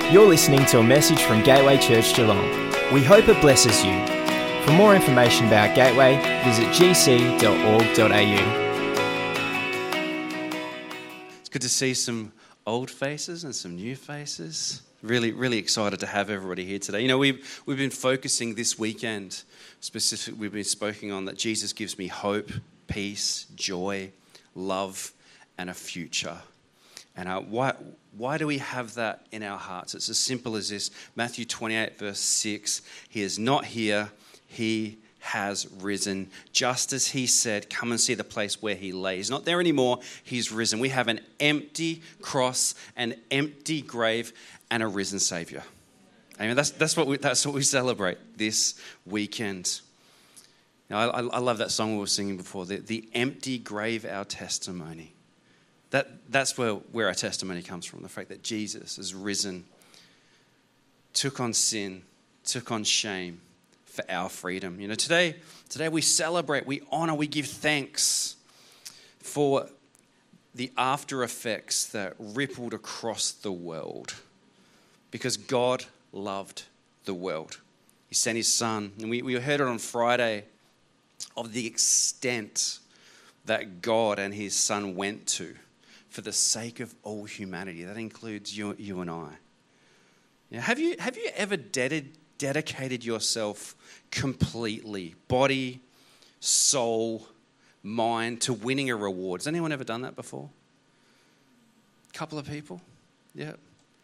You're listening to a message from Gateway Church Geelong. We hope it blesses you. For more information about Gateway, visit gc.org.au. It's good to see some old faces and some new faces. Really excited to have everybody here today. You know, we've been focusing this weekend, specifically we've been speaking on that Jesus gives me hope, peace, joy, love, and a future. And why do we have that in our hearts? It's as simple as this. Matthew 28, verse 6, He is not here, He has risen. Just as He said, come and see the place where He lay. He's not there anymore, He's risen. We have an empty cross, an empty grave, and a risen Saviour. Amen. That's what we celebrate this weekend. Now, I love that song we were singing before, the empty grave, our testimony. That's where our testimony comes from, the fact that Jesus has risen, took on sin, took on shame for our freedom. You know, today we celebrate, we honour, we give thanks for the after effects that rippled across the world because God loved the world. He sent His Son, and we heard it on Friday of the extent that God and His Son went to for the sake of all humanity. That includes you and I. Now, have you ever dedicated yourself completely, body, soul, mind, to winning a reward? Has anyone ever done that before? A couple of people? Yeah.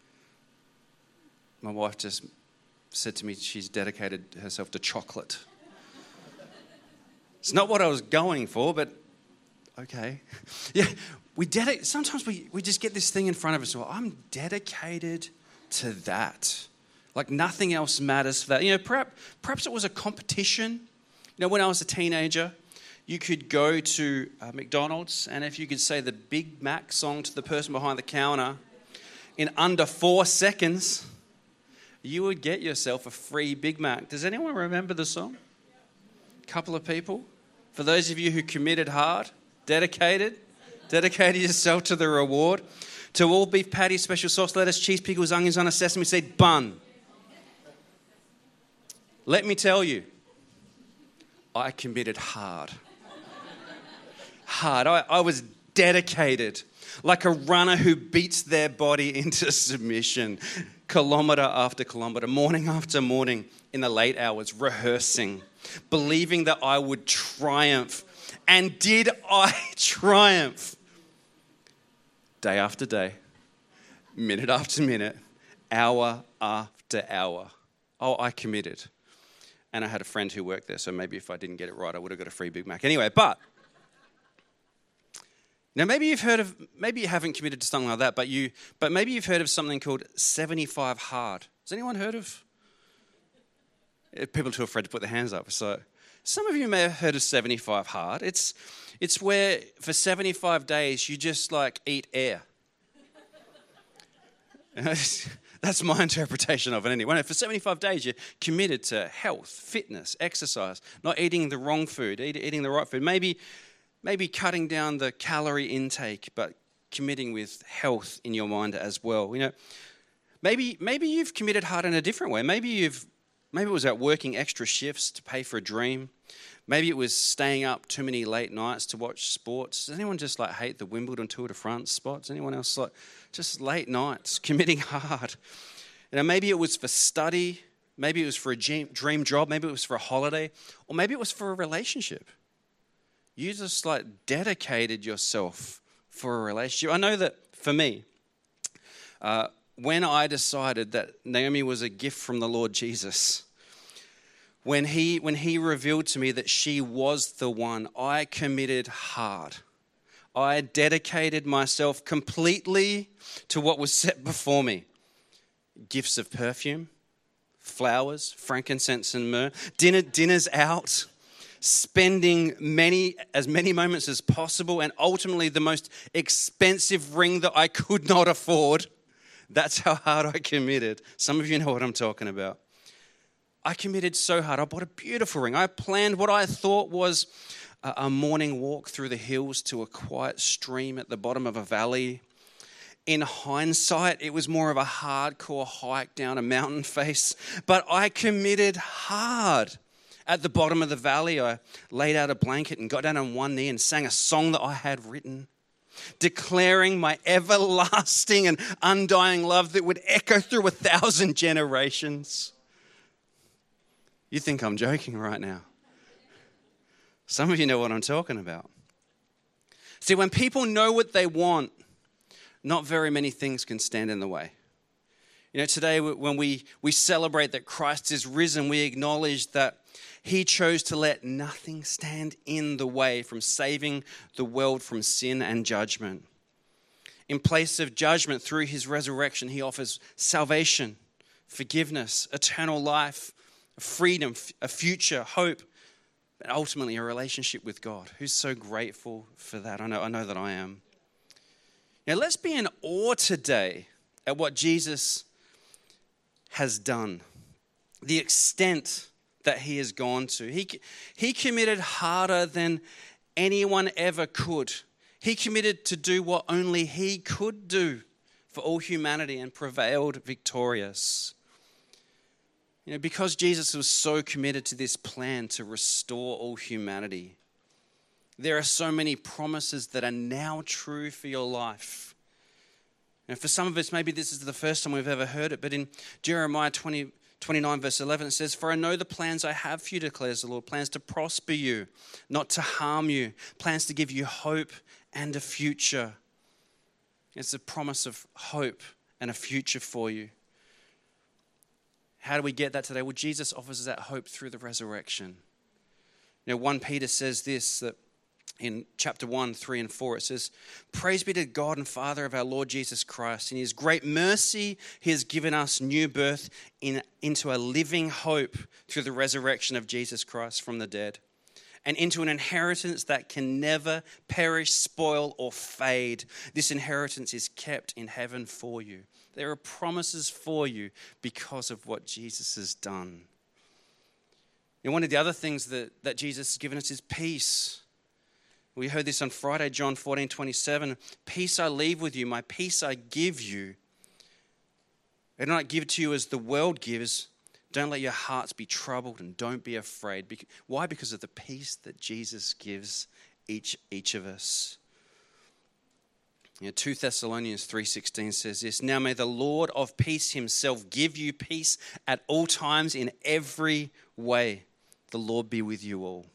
My wife just said to me she's dedicated herself to chocolate. It's not what I was going for, but okay. Yeah. Sometimes we just get this thing in front of us. Well, I'm dedicated to that. Like nothing else matters for that. You know, perhaps it was a competition. You know, when I was a teenager, you could go to McDonald's, and if you could say the Big Mac song to the person behind the counter in under 4 seconds, you would get yourself a free Big Mac. Does anyone remember the song? A couple of people. For those of you who committed hard, dedicated yourself to the reward. To all beef patties, special sauce, lettuce, cheese, pickles, onions on a sesame seed bun. Let me tell you, I committed hard. I was dedicated, like a runner who beats their body into submission, kilometre after kilometre, morning after morning, in the late hours, rehearsing, believing that I would triumph. And did I triumph? Day after day, minute after minute, hour after hour. Oh, I committed. And I had a friend who worked there, so maybe if I didn't get it right, I would have got a free Big Mac. Anyway, but now maybe you haven't committed to something like that, but maybe you've heard of something called 75 Hard. Has anyone heard of? People are too afraid to put their hands up. So some of you may have heard of 75 Hard. It's where for 75 days you just like eat air. That's my interpretation of it anyway. For 75 days you're committed to health, fitness, exercise, not eating the wrong food, eating the right food. Maybe cutting down the calorie intake, but committing with health in your mind as well. You know, maybe you've committed hard in a different way. Maybe it was about working extra shifts to pay for a dream. Maybe it was staying up too many late nights to watch sports. Does anyone just like hate the Wimbledon Tour de France spots? Anyone else like just late nights, committing hard? You know, maybe it was for study. Maybe it was for a dream job. Maybe it was for a holiday. Or maybe it was for a relationship. You just like dedicated yourself for a relationship. I know that for me, when I decided that Naomi was a gift from the Lord Jesus, when he revealed to me that she was the one, I committed hard. I dedicated myself completely to what was set before me. Gifts of perfume, flowers, frankincense and myrrh, dinners out, spending as many moments as possible, and ultimately the most expensive ring that I could not afford. That's how hard I committed. Some of you know what I'm talking about. I committed so hard. I bought a beautiful ring. I planned what I thought was a morning walk through the hills to a quiet stream at the bottom of a valley. in hindsight, it was more of a hardcore hike down a mountain face, but I committed hard. At the bottom of the valley, I laid out a blanket and got down on one knee and sang a song that I had written, declaring my everlasting and undying love that would echo through 1,000 generations. You think I'm joking right now. Some of you know what I'm talking about. See, when people know what they want, not very many things can stand in the way. You know, today when we celebrate that Christ is risen, we acknowledge that he chose to let nothing stand in the way from saving the world from sin and judgment. In place of judgment, through his resurrection, he offers salvation, forgiveness, eternal life, freedom, a future, hope, and ultimately a relationship with God. Who's so grateful for that? I know that I am. Now, let's be in awe today at what Jesus has done, the extent that he has gone to. He committed harder than anyone ever could. He committed to do what only he could do for all humanity and prevailed victorious. You know, because Jesus was so committed to this plan to restore all humanity, there are so many promises that are now true for your life. And for some of us, maybe this is the first time we've ever heard it, but in Jeremiah 29 verse 11, it says, "For I know the plans I have for you, declares the Lord, plans to prosper you, not to harm you, plans to give you hope and a future." It's a promise of hope and a future for you. How do we get that today? Well, Jesus offers us that hope through the resurrection. You know, 1 Peter says this, that in chapter 1, 3 and 4, it says, "Praise be to God and Father of our Lord Jesus Christ. In his great mercy, he has given us new birth into a living hope through the resurrection of Jesus Christ from the dead, and into an inheritance that can never perish, spoil, or fade. This inheritance is kept in heaven for you." There are promises for you because of what Jesus has done. And one of the other things that Jesus has given us is peace. We heard this on Friday, John 14:27. "Peace I leave with you, my peace I give you. I do not give it to you as the world gives. Don't let your hearts be troubled and don't be afraid." Why? Because of the peace that Jesus gives each of us. You know, 2 Thessalonians 3:16 says this, "Now may the Lord of peace himself give you peace at all times in every way. The Lord be with you all."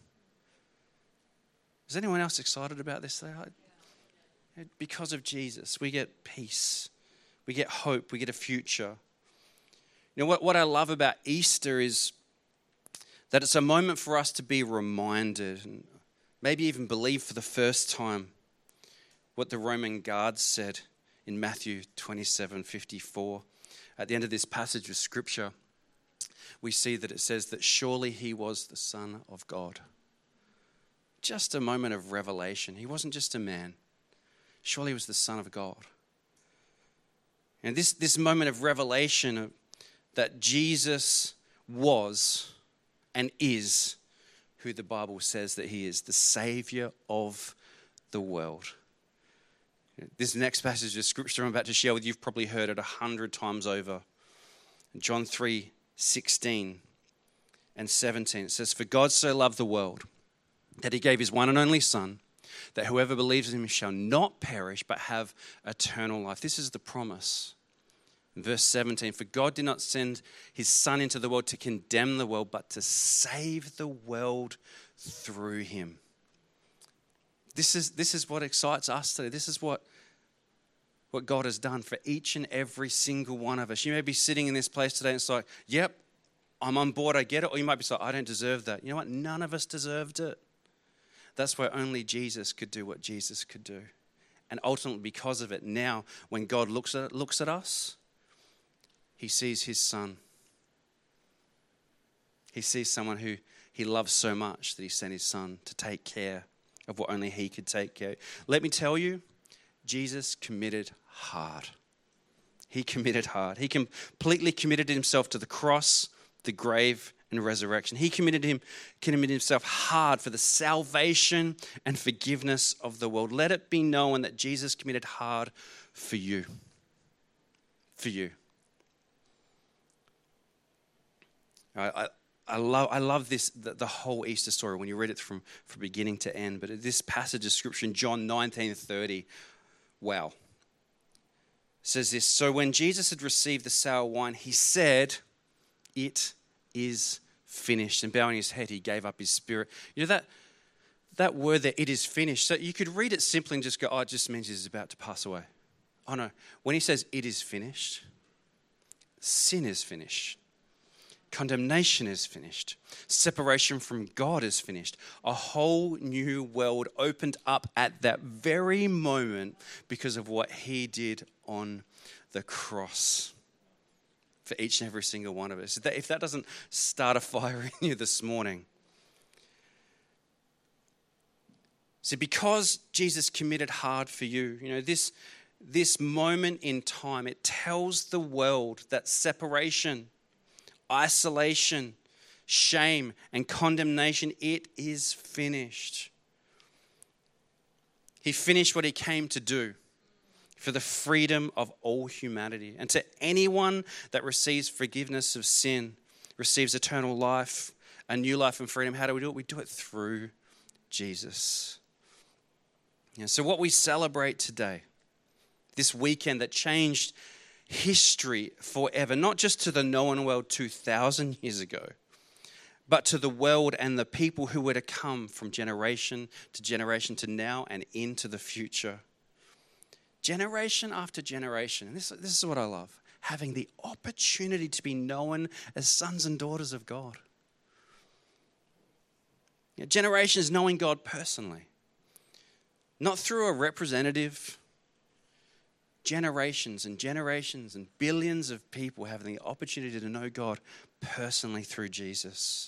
Is anyone else excited about this today? Because of Jesus, we get peace. We get hope. We get a future. You know, what I love about Easter is that it's a moment for us to be reminded and maybe even believe for the first time what the Roman guards said in Matthew 27:54. At the end of this passage of Scripture, we see that it says that surely he was the Son of God. Just a moment of revelation. He wasn't just a man. Surely he was the Son of God. And this moment of revelation that Jesus was and is who the Bible says that he is, the Savior of the world. This next passage of Scripture I'm about to share with you, you've probably heard it 100 times over. John 3:16 and 17, it says, "For God so loved the world that he gave his one and only Son, that whoever believes in him shall not perish but have eternal life." This is the promise. In verse 17, "For God did not send his Son into the world to condemn the world, but to save the world through him." This is what excites us today. This is what God has done for each and every single one of us. You may be sitting in this place today and it's like, yep, I'm on board, I get it. Or you might be like, I don't deserve that. You know what? None of us deserved it. That's why only Jesus could do what Jesus could do. And ultimately, because of it, now when God looks at us, he sees his Son. He sees someone who he loves so much that he sent his Son to take care of what only he could take care of. Let me tell you, Jesus committed hard. He committed hard. He completely committed himself to the cross, the grave, and resurrection. He committed himself hard for the salvation and forgiveness of the world. Let it be known that Jesus committed hard for you. For you. I love this, the whole Easter story when you read it from beginning to end. But this passage of scripture in John 19:30, wow. Says this, so when Jesus had received the sour wine, he said, it is finished. And bowing his head, he gave up his spirit. You know that word there, it is finished. So you could read it simply and just go, oh, it just means he's about to pass away. Oh no, when he says it is finished, sin is finished. Condemnation is finished. Separation from God is finished. A whole new world opened up at that very moment because of what he did on the cross for each and every single one of us. If that doesn't start a fire in you this morning. See, because Jesus committed hard for you, this moment in time, it tells the world that separation, isolation, shame, and condemnation, it is finished. He finished what he came to do for the freedom of all humanity. And to anyone that receives forgiveness of sin, receives eternal life, a new life and freedom, how do we do it? We do it through Jesus. So what we celebrate today, this weekend that changed history forever, not just to the known world 2,000 years ago, but to the world and the people who were to come from generation to now and into the future. Generation after generation. And this is what I love. Having the opportunity to be known as sons and daughters of God. Generations knowing God personally. Not through a representative. Generations and generations and billions of people having the opportunity to know God personally through Jesus.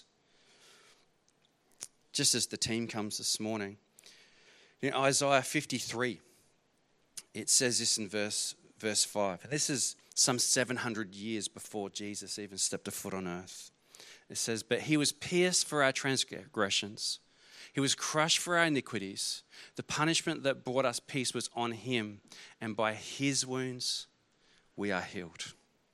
Just as the team comes this morning. In Isaiah 53, it says this in verse 5. And this is some 700 years before Jesus even stepped a foot on earth. It says, but he was pierced for our transgressions. He was crushed for our iniquities. The punishment that brought us peace was on him, and by his wounds we are healed.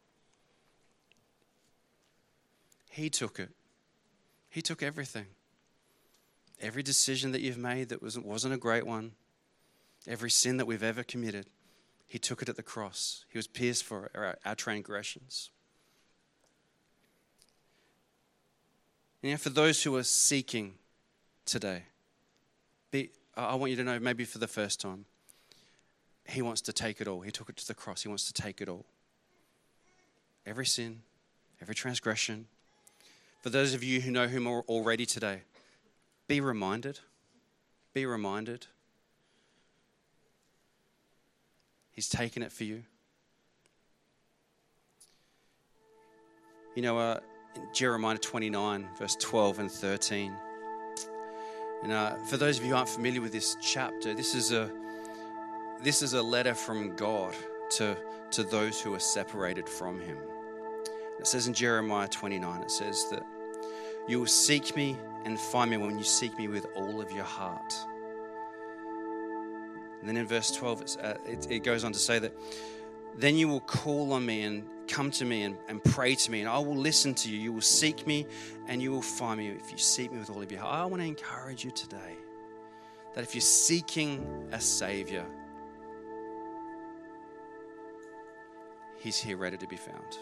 He took it. He took everything. Every decision that you've made that wasn't a great one, every sin that we've ever committed, he took it at the cross. He was pierced for our transgressions. For those who are seeking today, I want you to know, maybe for the first time, he wants to take it all. He took it to the cross. He wants to take it all. Every sin, every transgression. For those of you who know him already today, be reminded. Be reminded. He's taken it for you. In Jeremiah 29, verse 12 and 13. And for those of you who aren't familiar with this chapter, this is a letter from God to those who are separated from him. It says in Jeremiah 29, it says that you will seek me and find me when you seek me with all of your heart. And then in verse 12, it goes on to say that then you will call on me and come to me and pray to me, and I will listen to you. You will seek me and you will find me if you seek me with all of your heart. I want to encourage you today that if you're seeking a Savior, he's here ready to be found.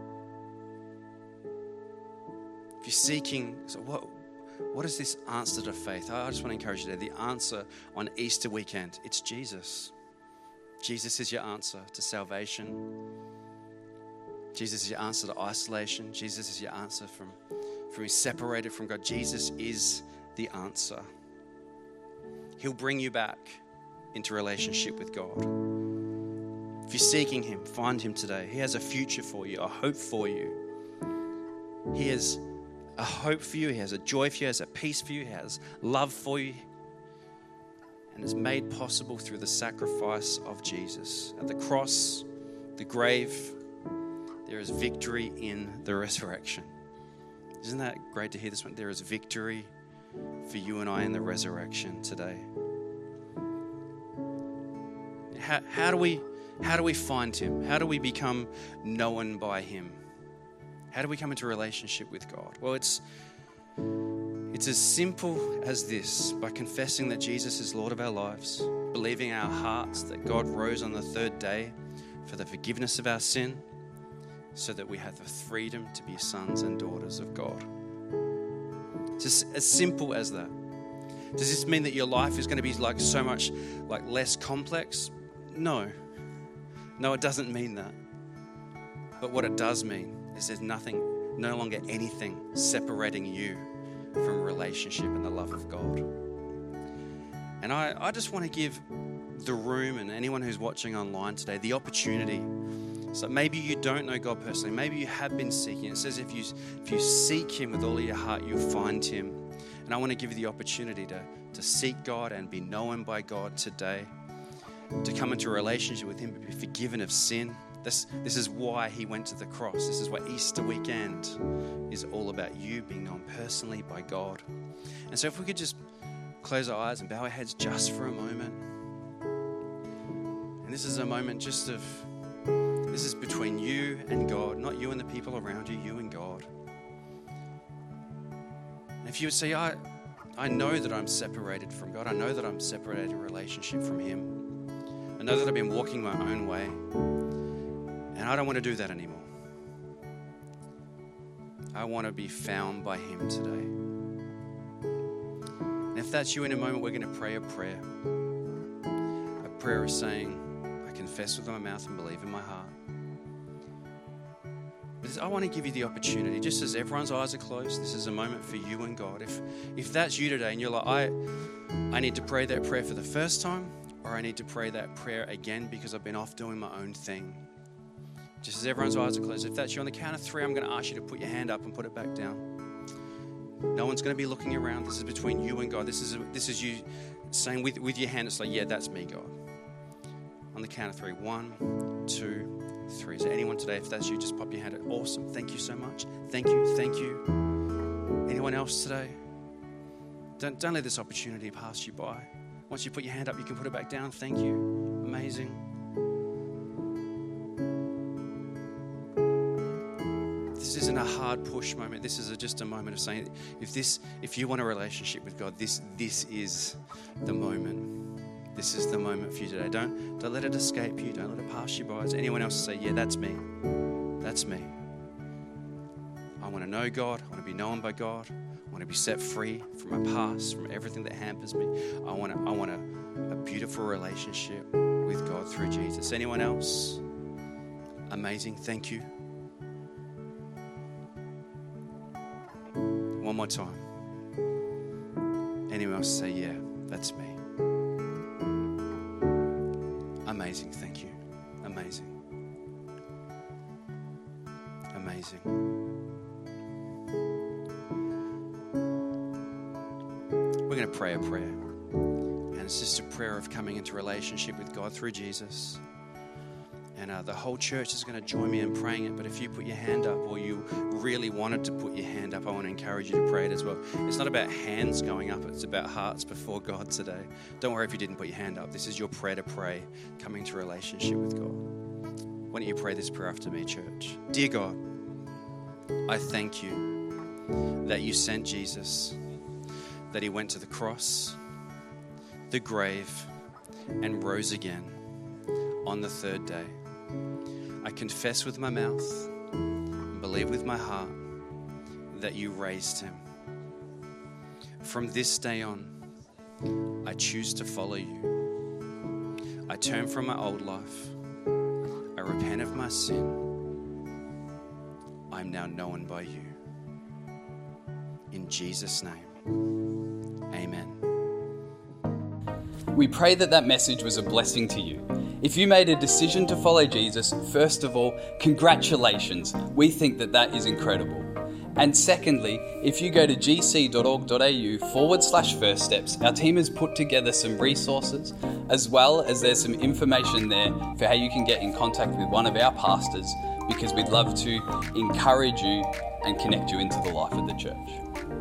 If you're seeking, so what is this answer to faith? I just want to encourage you today. The answer on Easter weekend, it's Jesus. Jesus is your answer to salvation. Jesus is your answer to isolation. Jesus is your answer from being separated from God. Jesus is the answer. He'll bring you back into relationship with God. If you're seeking him, find him today. He has a future for you, a hope for you. He has a hope for you. He has a joy for you. He has a peace for you. He has love for you. And it's made possible through the sacrifice of Jesus. At the cross, the grave, there is victory in the resurrection. Isn't that great to hear this one? There is victory for you and I in the resurrection today. How do we How do we find him? How do we become known by him? How do we come into a relationship with God? Well, it's as simple as this: by confessing that Jesus is Lord of our lives, believing in our hearts that God rose on the third day for the forgiveness of our sin, so that we have the freedom to be sons and daughters of God. It's just as simple as that. Does this mean that your life is going to be like so much like less complex? No, it doesn't mean that. But what it does mean is there's no longer anything separating you from relationship and the love of God. And I just want to give the room and anyone who's watching online today the opportunity. So maybe you don't know God personally. Maybe you have been seeking. It says if you seek him with all of your heart, you'll find him. And I want to give you the opportunity to seek God and be known by God today, to come into a relationship with him, be forgiven of sin. This is why he went to the cross. This is what Easter weekend is all about, you being known personally by God. And so if we could just close our eyes and bow our heads just for a moment. And this is a moment this is between you and God, not you and the people around you, you and God. And if you would say, I know that I'm separated from God. I know that I'm separated in relationship from him. I know that I've been walking my own way. And I don't want to do that anymore. I want to be found by him today. And if that's you, in a moment, we're going to pray a prayer. A prayer is saying, I confess with my mouth and believe in my heart. But I want to give you the opportunity, just as everyone's eyes are closed, this is a moment for you and God. If that's you today and you're like, I need to pray that prayer for the first time, or I need to pray that prayer again because I've been off doing my own thing. Just as everyone's eyes are closed, if that's you, on the count of 3, I'm going to ask you to put your hand up and put it back down. No one's going to be looking around. This is between you and God. This is you saying with your hand, it's like, yeah, that's me, God. On the count of 3, 1, 2, 3. Is there anyone today? If that's you, just pop your hand up. Awesome. Thank you so much. Thank you. Anyone else today? Don't let this opportunity pass you by. Once you put your hand up, you can put it back down. Thank you. Amazing. This isn't a hard push moment. This is just a moment of saying, if you want a relationship with God, this is the moment. This is the moment for you today. Don't let it escape you. Don't let it pass you by. Is anyone else say, yeah, that's me. That's me. I want to know God. I want to be known by God. I want to be set free from my past, from everything that hampers me. I want a beautiful relationship with God through Jesus. Anyone else? Amazing. Thank you. One more time. Anyone else say, yeah, that's me. Amazing, thank you. Amazing. We're going to pray a prayer. And it's just a prayer of coming into relationship with God through Jesus. And the whole church is going to join me in praying it. But if you put your hand up, or you really wanted to put your hand up, I want to encourage you to pray it as well. It's not about hands going up. It's about hearts before God today. Don't worry if you didn't put your hand up. This is your prayer to pray, coming to a relationship with God. Why don't you pray this prayer after me, church? Dear God, I thank you that you sent Jesus, that he went to the cross, the grave, and rose again on the third day. I confess with my mouth and believe with my heart that you raised him. From this day on, I choose to follow you. I turn from my old life. I repent of my sin. I'm now known by you. In Jesus' name, amen. We pray that message was a blessing to you. If you made a decision to follow Jesus, first of all, congratulations. We think that is incredible. And secondly, if you go to gc.org.au/first steps, our team has put together some resources, as well as there's some information there for how you can get in contact with one of our pastors, because we'd love to encourage you and connect you into the life of the church.